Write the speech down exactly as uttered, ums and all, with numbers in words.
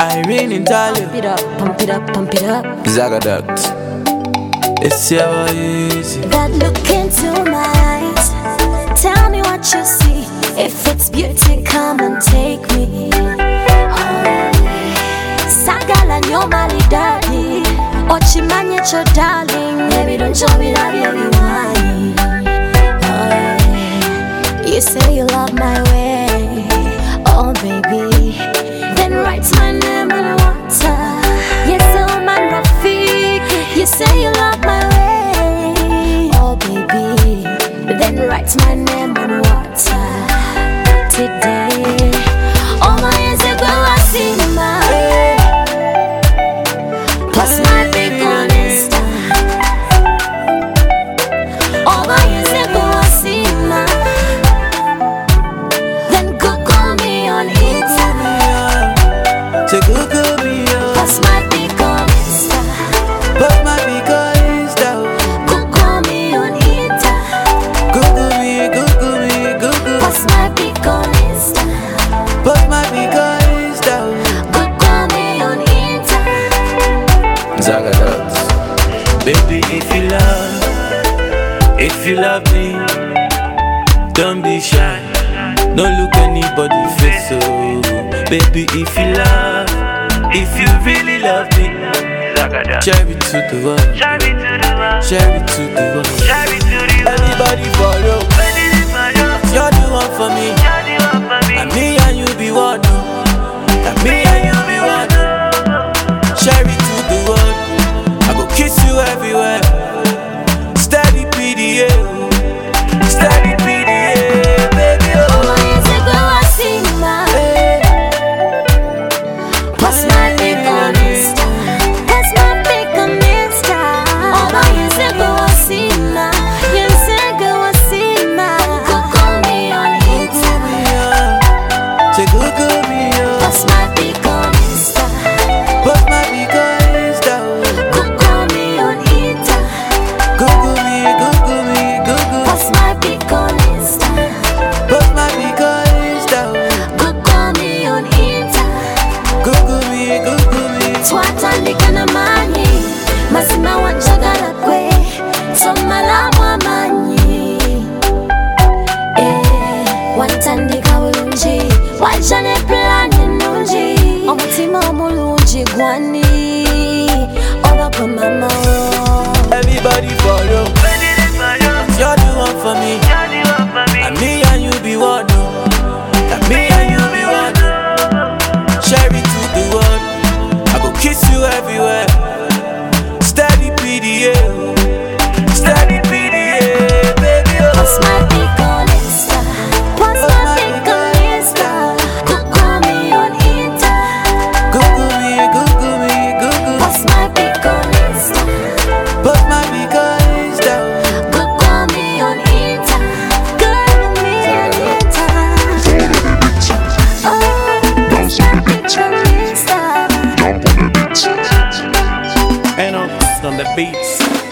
Irene in Italy. Pump it up, pump it up, pump it up. Zagadat. It's ever easy. That look into my eyes. Tell me what you see. If it's beauty, come and take me. Oh, Sagala nyo mali daddy. Ochimanye cho darling. Baby, don't show me that baby wine. Oh, you say you love my way. Oh baby, then write my name on the water. Yes, oh my Rafiq. You say you love my way. Oh baby, then write my name on the water. Today, all my years ago I see my plus my big on Insta. All my years ago I see my then Google me on Insta. So Google me up. Plus my big on Insta. But my big on Insta. Google me on Insta. Google me, Google me, Google. Plus my big on Insta. But my big on Insta. Google me on Insta. Zagadat. Baby, if you love, if you love me, don't be shy. Don't look anybody face so. Baby, if you love, if you really love me, share it to the world. Share it to the world. Share it to the world. Everybody follow. You're the one for me. And me and you be one. And me and you be one. Share it to the world. I go kiss you everywhere. Steady P D A. Steady P D A. Baby, oh. All my years ago I see my plus my big on Insta. Plus my big on Insta. All my years ago I see my years ago I see my Google me on Insta. Say Google me up. Plus my big on Insta. But my big on Insta. Google me on Insta. Google me, Google me, Google. Plus my big on Insta. But my big on Insta. Google me on Insta. Google me, Google me. Twatandika na manyi mazima wanjagala kwe somalamu amanyi eh, wantandika bulungi wajja ne plan ennungi omutima omulungi gwani oba gwe mama wo. Everybody follow. You're the one for me. And me and you be one. And me and you be one. Share it to the world. I go kiss you everywhere. Steady P D A. Steady P D A. Baby, oh. Plus my big on Insta. Plus my big on Insta. Google me on Insta. Google me, Google me, Google. Plus my big on Insta. But my big on Insta. Google me on Insta. Google me on Insta. Oh, plus my big on Insta. Jump on the beat. And on the beats.